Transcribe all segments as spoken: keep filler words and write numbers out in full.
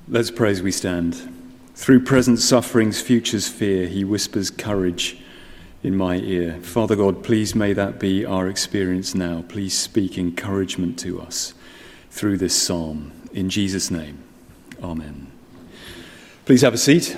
Let's pray as we stand. Through present sufferings, future's fear, he whispers courage in my ear. Father God, please may that be our experience now. Please speak encouragement to us through this psalm. In Jesus' name, amen. Please have a seat.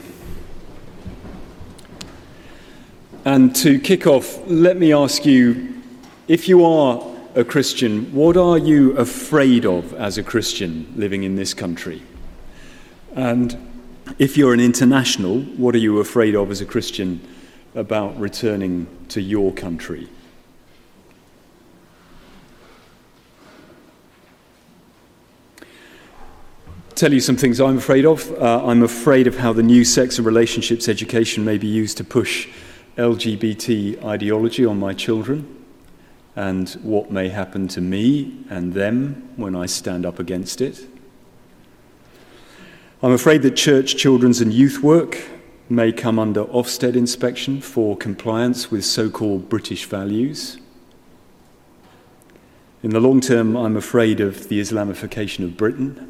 And to kick off, let me ask you, if you are a Christian, what are you afraid of as a Christian living in this country? And if you're an international, what are you afraid of as a Christian about returning to your country? Tell you some things I'm afraid of. Uh, I'm afraid of how the new sex and relationships education may be used to push L G B T ideology on my children, and what may happen to me and them when I stand up against it. I'm afraid that church, children's and youth work may come under Ofsted inspection for compliance with so-called British values. In the long term, I'm afraid of the Islamification of Britain.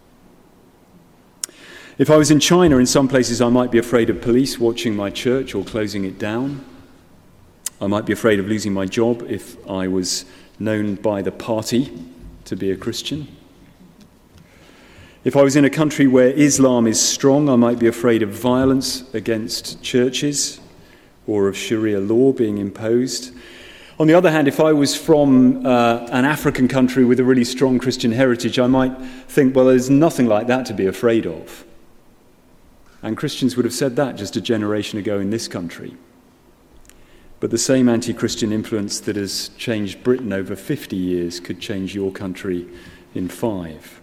If I was in China, in some places I might be afraid of police watching my church or closing it down. I might be afraid of losing my job if I was known by the party to be a Christian. If I was in a country where Islam is strong, I might be afraid of violence against churches or of Sharia law being imposed. On the other hand, if I was from uh, an African country with a really strong Christian heritage, I might think, well, there's nothing like that to be afraid of. And Christians would have said that just a generation ago in this country. But the same anti-Christian influence that has changed Britain over fifty years could change your country in five.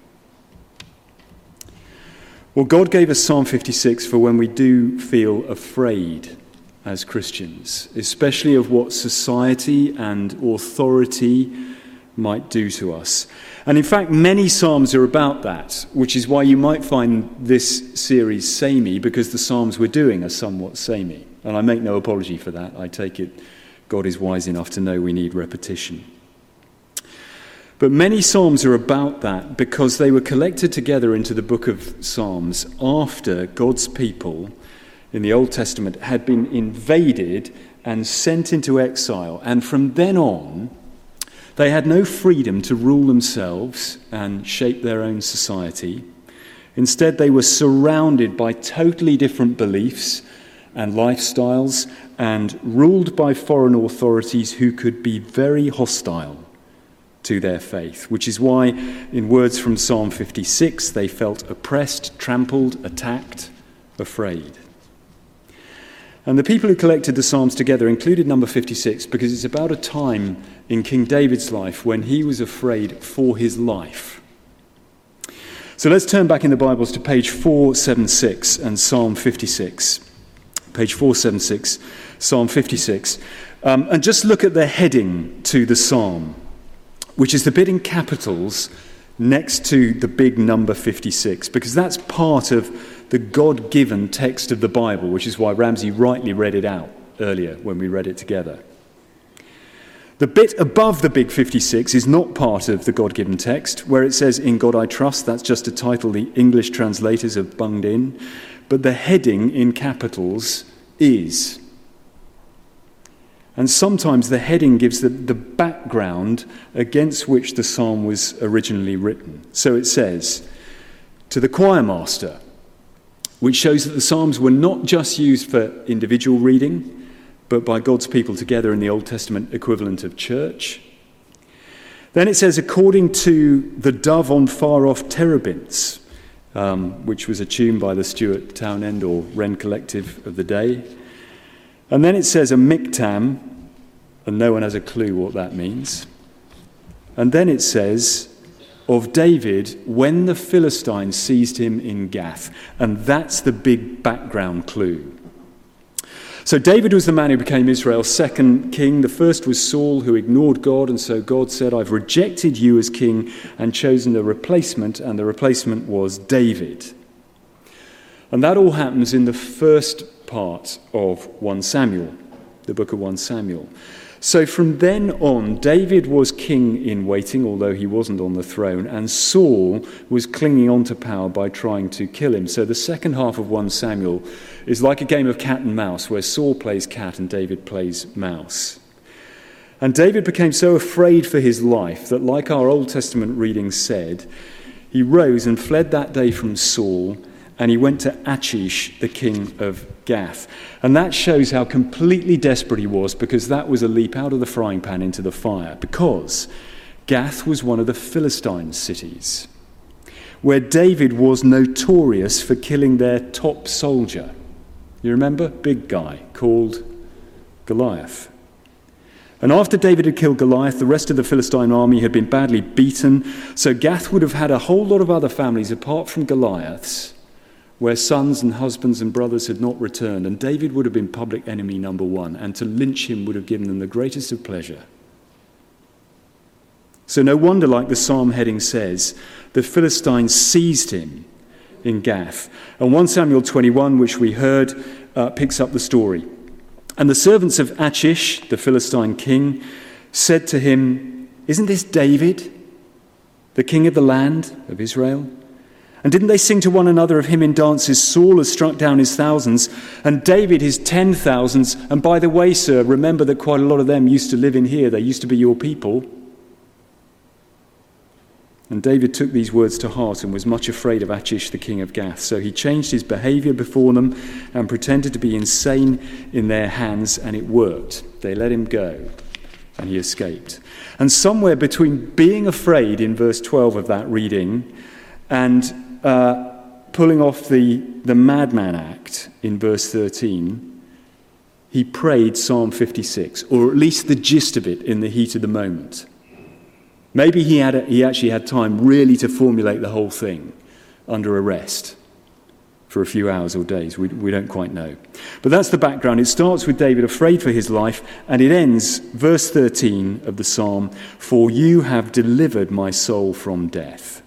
Well, God gave us Psalm fifty-six for when we do feel afraid as Christians, especially of what society and authority might do to us. And in fact, many Psalms are about that, which is why you might find this series samey, because the Psalms we're doing are somewhat samey. And I make no apology for that. I take it God is wise enough to know we need repetition. But many Psalms are about that because they were collected together into the book of Psalms after God's people in the Old Testament had been invaded and sent into exile. And from then on, they had no freedom to rule themselves and shape their own society. Instead, they were surrounded by totally different beliefs and lifestyles and ruled by foreign authorities who could be very hostile to their faith, which is why, in words from Psalm fifty-six, they felt oppressed, trampled, attacked, afraid. And the people who collected the Psalms together included number fifty-six because it's about a time in King David's life when he was afraid for his life. So let's turn back in the Bibles to page four seventy-six and Psalm fifty-six. Page four seventy-six, Psalm fifty-six. Um, and just look at the heading to the Psalm, which is the bit in capitals next to the big number fifty-six, because that's part of the God-given text of the Bible, which is why Ramsey rightly read it out earlier when we read it together. The bit above the big fifty-six is not part of the God-given text, where it says, "In God I trust." That's just a title the English translators have bunged in. But the heading in capitals is. And sometimes the heading gives the, the background against which the psalm was originally written. So it says, "To the choir master," which shows that the psalms were not just used for individual reading, but by God's people together in the Old Testament equivalent of church. Then it says, "According to the dove on far-off terebinths," um, which was a tune by the Stuart Townend or Wren Collective of the day. And then it says a miktam, and no one has a clue what that means. And then it says, "Of David, when the Philistines seized him in Gath." And that's the big background clue. So David was the man who became Israel's second king. The first was Saul, who ignored God, and so God said, "I've rejected you as king and chosen a replacement," and the replacement was David. And that all happens in the first part of First Samuel, the book of First Samuel. So from then on, David was king in waiting, although he wasn't on the throne, and Saul was clinging on to power by trying to kill him. So the second half of First Samuel is like a game of cat and mouse, where Saul plays cat and David plays mouse. And David became so afraid for his life that, like our Old Testament reading said, he rose and fled that day from Saul, and he went to Achish, the king of Gath. And that shows how completely desperate he was, because that was a leap out of the frying pan into the fire, because Gath was one of the Philistine cities, where David was notorious for killing their top soldier. You remember? Big guy called Goliath. And after David had killed Goliath, the rest of the Philistine army had been badly beaten, so Gath would have had a whole lot of other families apart from Goliath's, where sons and husbands and brothers had not returned, and David would have been public enemy number one, and to lynch him would have given them the greatest of pleasure. So no wonder, like the psalm heading says, the Philistines seized him in Gath. And First Samuel twenty-one, which we heard, uh, picks up the story. And the servants of Achish, the Philistine king, said to him, "Isn't this David, the king of the land of Israel? And didn't they sing to one another of him in dances? Saul has struck down his thousands, and David his ten thousands. And by the way, sir, remember that quite a lot of them used to live in here. They used to be your people." And David took these words to heart and was much afraid of Achish, the king of Gath. So he changed his behavior before them and pretended to be insane in their hands, and it worked. They let him go, and he escaped. And somewhere between being afraid in verse twelve of that reading and uh, pulling off the, the madman act in verse thirteen, he prayed Psalm fifty-six, or at least the gist of it in the heat of the moment. Maybe he had a, he actually had time really to formulate the whole thing under arrest for a few hours or days. We, we don't quite know. But that's the background. It starts with David afraid for his life, and it ends, verse thirteen of the psalm, "For you have delivered my soul from death."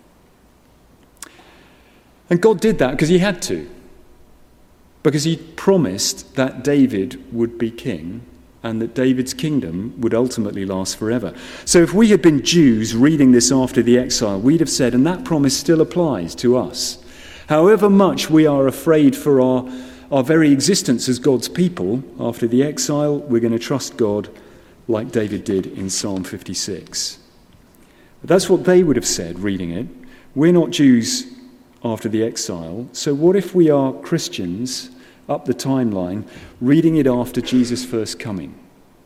And God did that because he had to. Because he promised that David would be king, and that David's kingdom would ultimately last forever. So if we had been Jews reading this after the exile, we'd have said, and that promise still applies to us. However much we are afraid for our, our very existence as God's people after the exile, we're going to trust God like David did in Psalm fifty-six. But that's what they would have said reading it. We're not Jews after the exile, so what if we are Christians up the timeline, reading it after Jesus' first coming?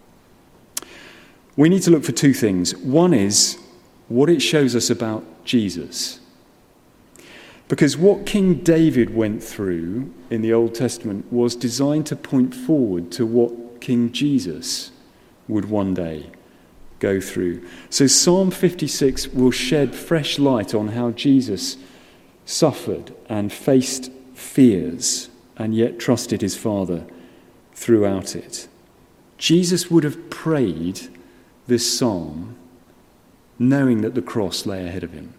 We need to look for two things. One is what it shows us about Jesus. Because what King David went through in the Old Testament was designed to point forward to what King Jesus would one day go through. So Psalm fifty-six will shed fresh light on how Jesus suffered and faced fears and yet trusted his Father throughout it. Jesus would have prayed this psalm knowing that the cross lay ahead of him.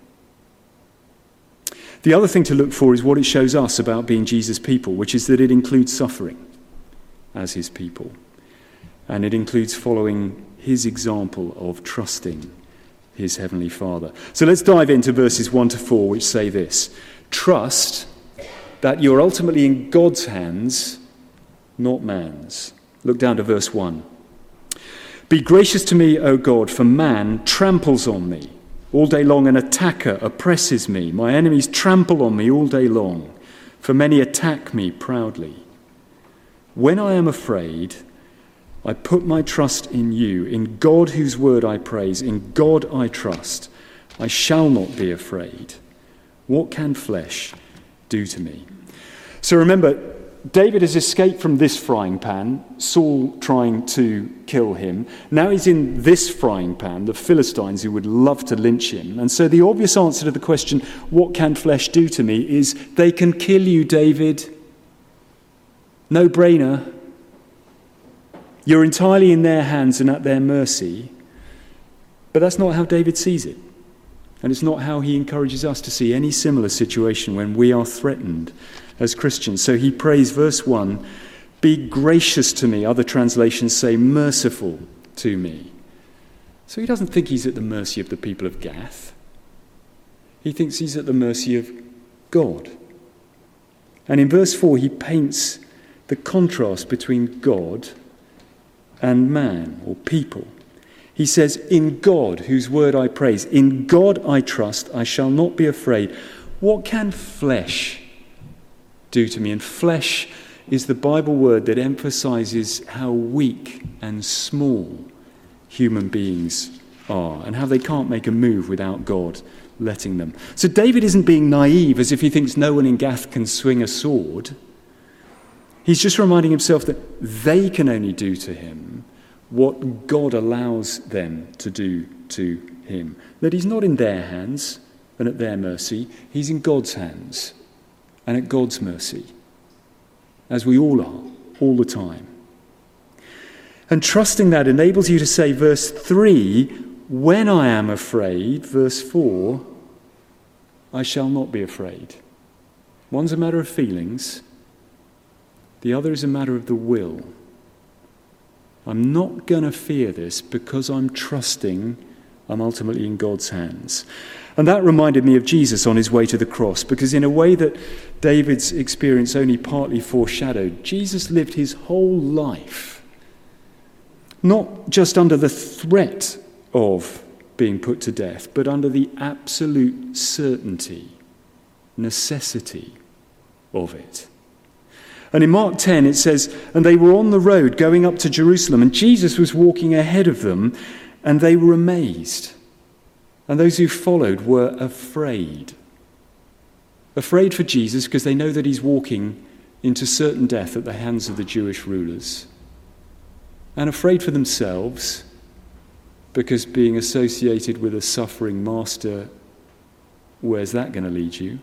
The other thing to look for is what it shows us about being Jesus' people, which is that it includes suffering as his people. And it includes following his example of trusting his heavenly Father. So let's dive into verses one to four, which say this: "Trust that you're ultimately in God's hands, not man's." Look down to verse one. "Be gracious to me, O God, for man tramples on me. All day long an attacker oppresses me. My enemies trample on me all day long, for many attack me proudly. When I am afraid, I put my trust in you. In God whose word I praise, in God I trust. I shall not be afraid. What can flesh do to me?" So remember, David has escaped from this frying pan, Saul trying to kill him. Now he's in this frying pan, the Philistines who would love to lynch him. And so the obvious answer to the question, what can flesh do to me, is they can kill you, David. No brainer. You're entirely in their hands and at their mercy. But that's not how David sees it. And it's not how he encourages us to see any similar situation when we are threatened as Christians. So he prays, verse one, "Be gracious to me." Other translations say merciful to me. So he doesn't think he's at the mercy of the people of Gath. He thinks he's at the mercy of God. And in verse four, he paints the contrast between God and man or people. He says, in God, whose word I praise, in God I trust, I shall not be afraid. What can flesh do to me? And flesh is the Bible word that emphasizes how weak and small human beings are and how they can't make a move without God letting them. So David isn't being naive as if he thinks no one in Gath can swing a sword. He's just reminding himself that they can only do to him what God allows them to do to him. That he's not in their hands and at their mercy. He's in God's hands and at God's mercy, as we all are, all the time. And trusting that enables you to say, verse three, when I am afraid, verse four, I shall not be afraid. One's a matter of feelings, the other is a matter of the will. I'm not going to fear this because I'm trusting I'm ultimately in God's hands. And that reminded me of Jesus on his way to the cross, because in a way that David's experience only partly foreshadowed, Jesus lived his whole life not just under the threat of being put to death, but under the absolute certainty, necessity of it. And in Mark ten it says, and they were on the road going up to Jerusalem, and Jesus was walking ahead of them, and they were amazed. And those who followed were afraid. Afraid for Jesus because they know that he's walking into certain death at the hands of the Jewish rulers. And afraid for themselves because being associated with a suffering master, where's that going to lead you?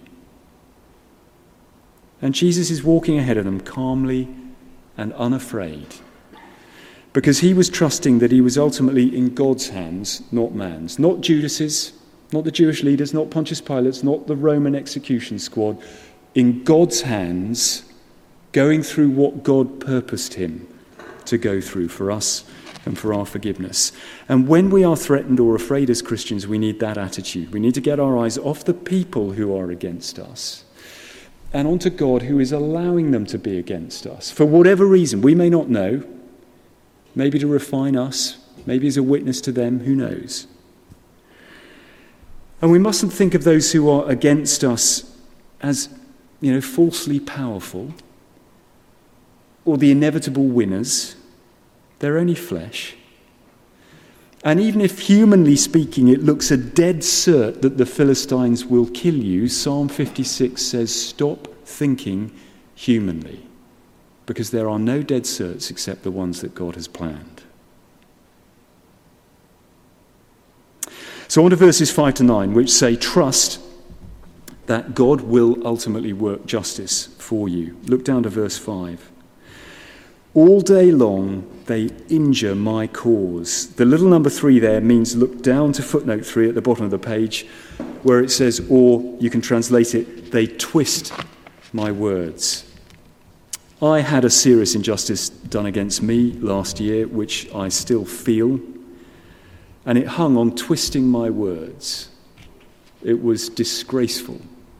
And Jesus is walking ahead of them calmly and unafraid, because he was trusting that he was ultimately in God's hands, not man's. Not Judas's, not the Jewish leaders, not Pontius Pilate's, not the Roman execution squad. In God's hands, going through what God purposed him to go through for us and for our forgiveness. And when we are threatened or afraid as Christians, we need that attitude. We need to get our eyes off the people who are against us and onto God, who is allowing them to be against us. For whatever reason, we may not know. Maybe to refine us, maybe as a witness to them, who knows. And we mustn't think of those who are against us as, you know, falsely powerful or the inevitable winners. They're only flesh. And even if humanly speaking it looks a dead cert that the Philistines will kill you, Psalm fifty-six says, stop thinking humanly, because there are no dead certs except the ones that God has planned. So on to verses five to nine, which say, trust that God will ultimately work justice for you. Look down to verse five. All day long they injure my cause. The little number three there means look down to footnote three at the bottom of the page, where it says, or you can translate it, they twist my words. I had a serious injustice done against me last year, which I still feel, and it hung on twisting my words. It was disgraceful.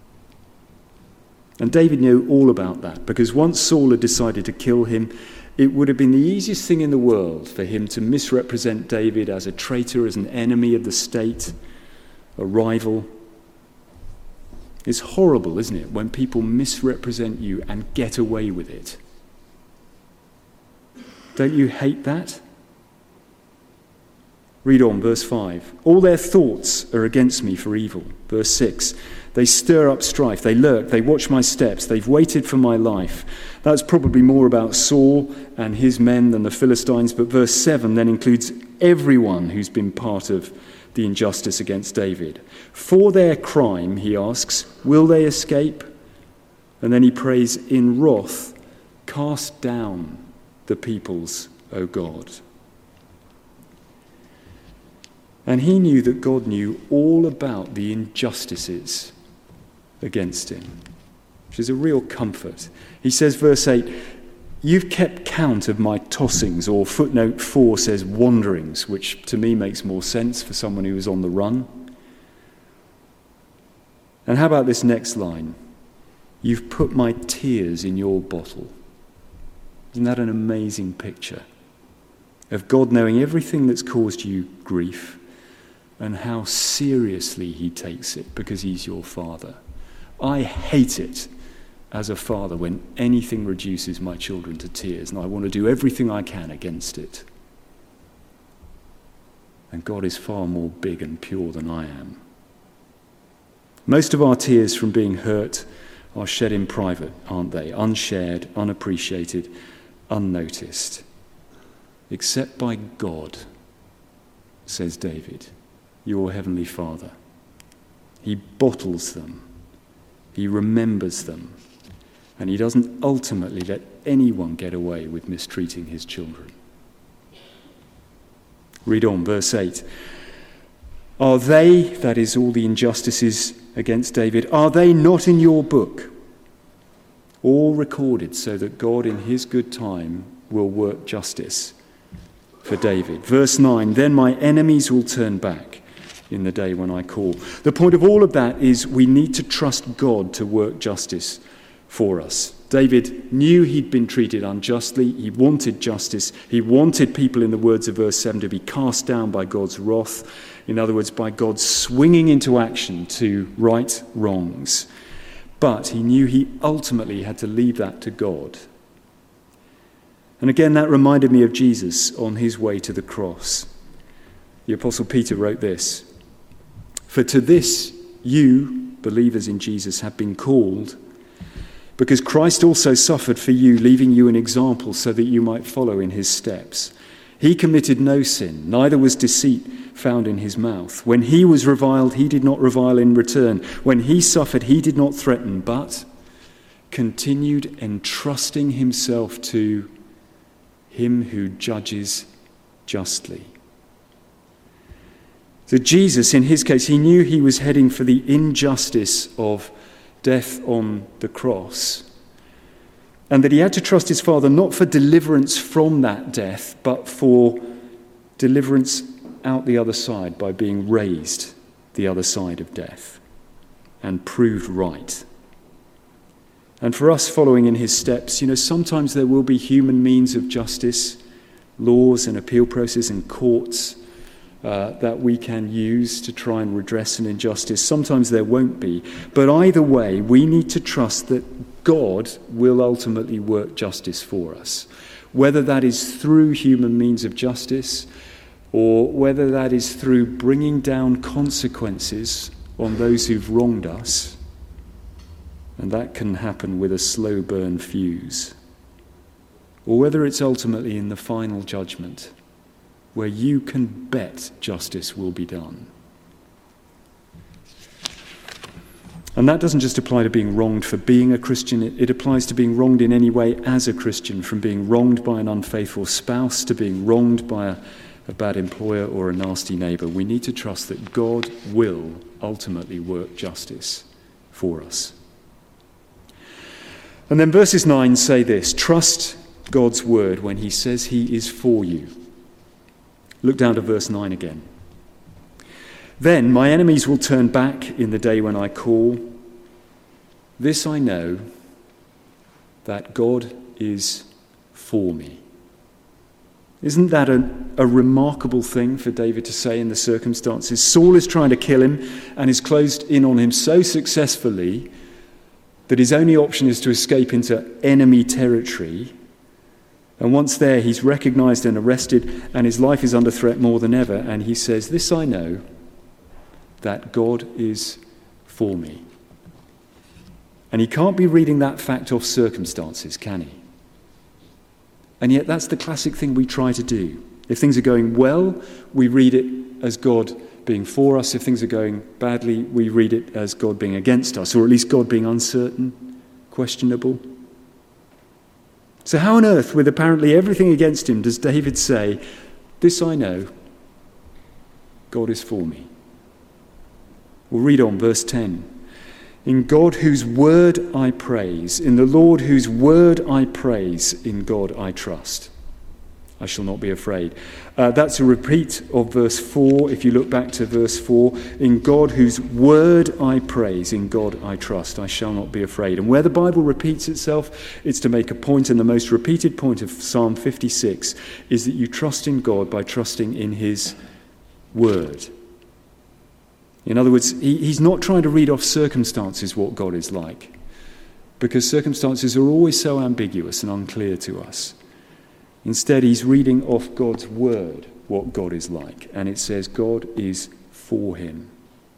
And David knew all about that, because once Saul had decided to kill him, it would have been the easiest thing in the world for him to misrepresent David as a traitor, as an enemy of the state, a rival. It's horrible, isn't it, when people misrepresent you and get away with it? Don't you hate that? Read on, verse five. All their thoughts are against me for evil. Verse six. They stir up strife, they lurk, they watch my steps, they've waited for my life. That's probably more about Saul and his men than the Philistines, but verse seven then includes everyone who's been part of the injustice against David. For their crime, he asks, will they escape? And then he prays, in wrath, cast down the peoples, O God. And he knew that God knew all about the injustices against him, which is a real comfort. He says, verse eight, You've kept count of my tossings, or footnote four says wanderings, which to me makes more sense for someone who is on the run. And how about this next line? You've put my tears in your bottle. Isn't that an amazing picture of God knowing everything that's caused you grief and how seriously he takes it because he's your father? I hate it as a father when anything reduces my children to tears, and I want to do everything I can against it. And God is far more big and pure than I am. Most of our tears from being hurt are shed in private, aren't they? Unshared, unappreciated, unnoticed. Except by God, says David, your heavenly Father. He bottles them. He remembers them. And he doesn't ultimately let anyone get away with mistreating his children. Read on, verse eight. Are they, that is all the injustices against David, are they not in your book? All recorded so that God in his good time will work justice for David. Verse nine, then my enemies will turn back in the day when I call. The point of all of that is we need to trust God to work justice for us. David knew he'd been treated unjustly. He wanted justice. He wanted people, in the words of verse seven, to be cast down by God's wrath. In other words, by God swinging into action to right wrongs. But he knew he ultimately had to leave that to God. And again, that reminded me of Jesus on his way to the cross. The Apostle Peter wrote this, for to this you, believers in Jesus, have been called, because Christ also suffered for you, leaving you an example so that you might follow in his steps. He committed no sin, neither was deceit found in his mouth. When he was reviled, he did not revile in return. When he suffered, he did not threaten, but continued entrusting himself to him who judges justly. So Jesus, in his case, he knew he was heading for the injustice of death on the cross, and that he had to trust his Father not for deliverance from that death, but for deliverance out the other side by being raised the other side of death and proved right. And for us following in his steps, you know, sometimes there will be human means of justice, laws and appeal process and courts uh, that we can use to try and redress an injustice. Sometimes there won't be. But either way, we need to trust that God will ultimately work justice for us. Whether that is through human means of justice, or whether that is through bringing down consequences on those who've wronged us. And that can happen with a slow burn fuse. Or whether it's ultimately in the final judgment, where you can bet justice will be done. And that doesn't just apply to being wronged for being a Christian, it, it applies to being wronged in any way as a Christian, from being wronged by an unfaithful spouse to being wronged by a a bad employer or a nasty neighbour. We need to trust that God will ultimately work justice for us. And then verses nine say this, trust God's word when he says he is for you. Look down to verse nine again. Then my enemies will turn back in the day when I call. This I know, that God is for me. Isn't that a, a remarkable thing for David to say in the circumstances? Saul is trying to kill him and is closed in on him so successfully that his only option is to escape into enemy territory. And once there, he's recognized and arrested, and his life is under threat more than ever. And he says, this I know, that God is for me. And he can't be reading that fact off circumstances, can he? And yet that's the classic thing we try to do. If things are going well, we read it as God being for us. If things are going badly, we read it as God being against us, or at least God being uncertain, questionable. So how on earth, with apparently everything against him, does David say, this I know, God is for me? We'll read on, verse ten. In God whose word I praise, in the Lord whose word I praise, in God I trust. I shall not be afraid. Uh, that's a repeat of verse four. If you look back to verse four, in God whose word I praise, in God I trust, I shall not be afraid. And where the Bible repeats itself, it's to make a point, and the most repeated point of Psalm fifty-six is that you trust in God by trusting in his word. In other words, he, he's not trying to read off circumstances what God is like, because circumstances are always so ambiguous and unclear to us. Instead, he's reading off God's word what God is like, and it says God is for him.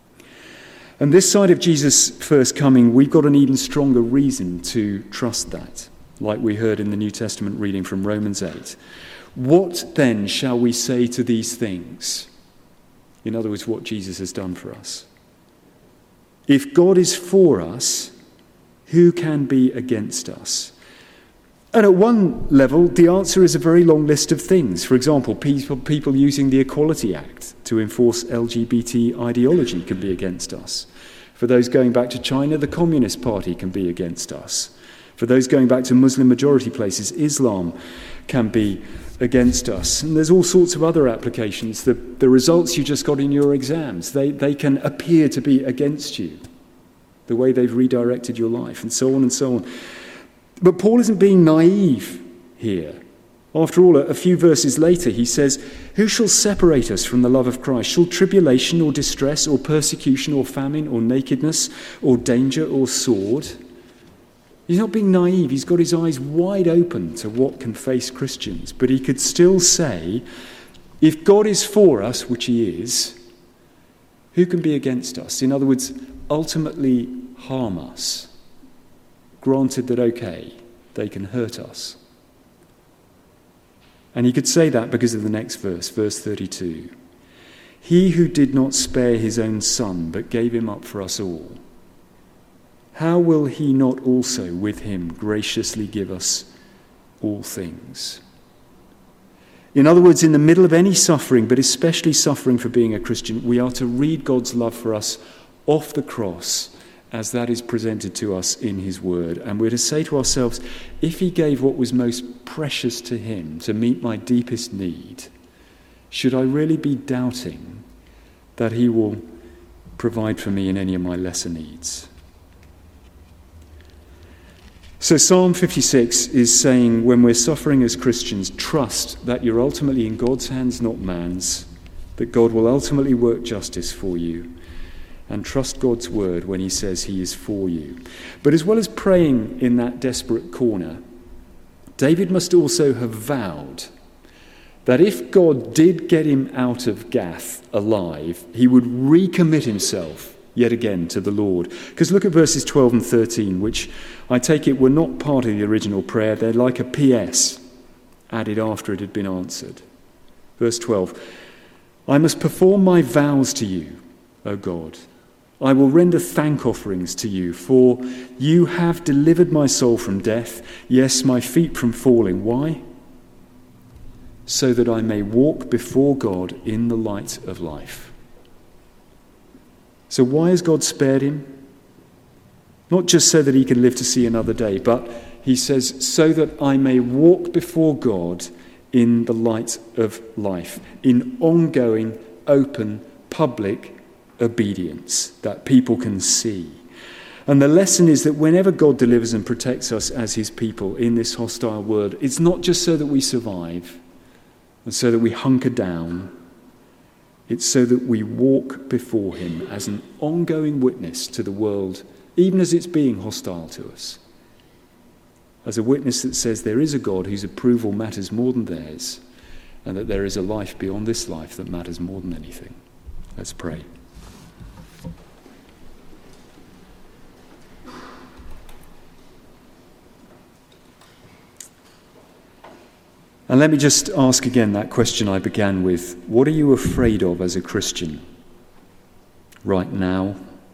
And this side of Jesus' first coming, we've got an even stronger reason to trust that, like we heard in the New Testament reading from Romans eight. What then shall we say to these things? In other words, what Jesus has done for us. If God is for us, who can be against us? And at one level, the answer is a very long list of things. For example, people, people using the Equality Act to enforce L G B T ideology can be against us. For those going back to China, the Communist Party can be against us. For those going back to Muslim-majority places, Islam can be against us. And there's all sorts of other applications. The, the results you just got in your exams, they, they can appear to be against you, the way they've redirected your life, and so on and so on. But Paul isn't being naive here. After all, a few verses later, he says, who shall separate us from the love of Christ? Shall tribulation or distress or persecution or famine or nakedness or danger or sword? He's not being naive. He's got his eyes wide open to what can face Christians. But he could still say, if God is for us, which he is, who can be against us? In other words, ultimately harm us. Granted that, okay, they can hurt us. And he could say that because of the next verse, verse thirty-two. He who did not spare his own son, but gave him up for us all, how will he not also with him graciously give us all things? In other words, in the middle of any suffering, but especially suffering for being a Christian, we are to read God's love for us off the cross as that is presented to us in his word. And we're to say to ourselves, if he gave what was most precious to him to meet my deepest need, should I really be doubting that he will provide for me in any of my lesser needs? So Psalm fifty-six is saying, when we're suffering as Christians, trust that you're ultimately in God's hands, not man's, that God will ultimately work justice for you, and trust God's word when he says he is for you. But as well as praying in that desperate corner, David must also have vowed that if God did get him out of Gath alive, he would recommit himself yet again to the Lord. Because look at verses twelve and thirteen, which I take it were not part of the original prayer. They're like a P S added after it had been answered. Verse twelve, I must perform my vows to you, O God. I will render thank offerings to you, for you have delivered my soul from death, yes, my feet from falling. Why? So that I may walk before God in the light of life. So why has God spared him? Not just so that he can live to see another day, but he says, so that I may walk before God in the light of life, in ongoing, open, public obedience that people can see. And the lesson is that whenever God delivers and protects us as his people in this hostile world, it's not just so that we survive and so that we hunker down. It's so that we walk before him as an ongoing witness to the world, even as it's being hostile to us. As a witness that says there is a God whose approval matters more than theirs, and that there is a life beyond this life that matters more than anything. Let's pray. And let me just ask again that question I began with. What are you afraid of as a Christian right now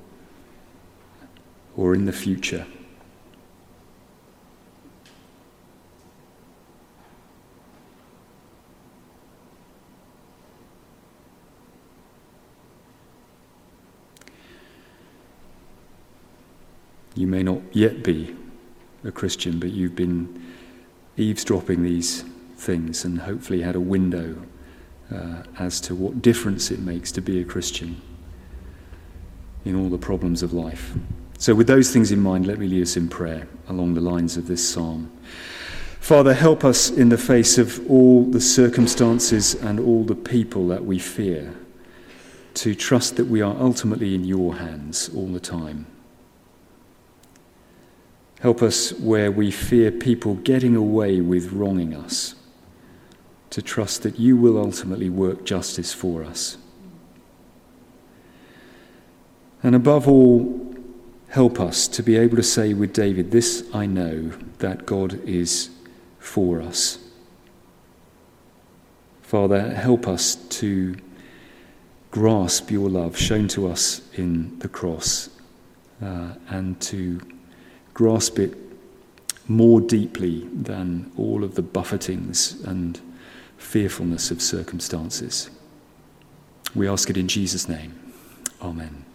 or in the future? You may not yet be a Christian, but you've been eavesdropping these things and hopefully had a window uh, as to what difference it makes to be a Christian in all the problems of life. So with those things in mind, let me lead us in prayer along the lines of this psalm. Father, help us in the face of all the circumstances and all the people that we fear to trust that we are ultimately in your hands all the time. Help us where we fear people getting away with wronging us, to trust that you will ultimately work justice for us. And above all, help us to be able to say with David, this I know, that God is for us. Father, help us to grasp your love shown to us in the cross uh, and to grasp it more deeply than all of the buffetings and fearfulness of circumstances. We ask it in Jesus' name. Amen.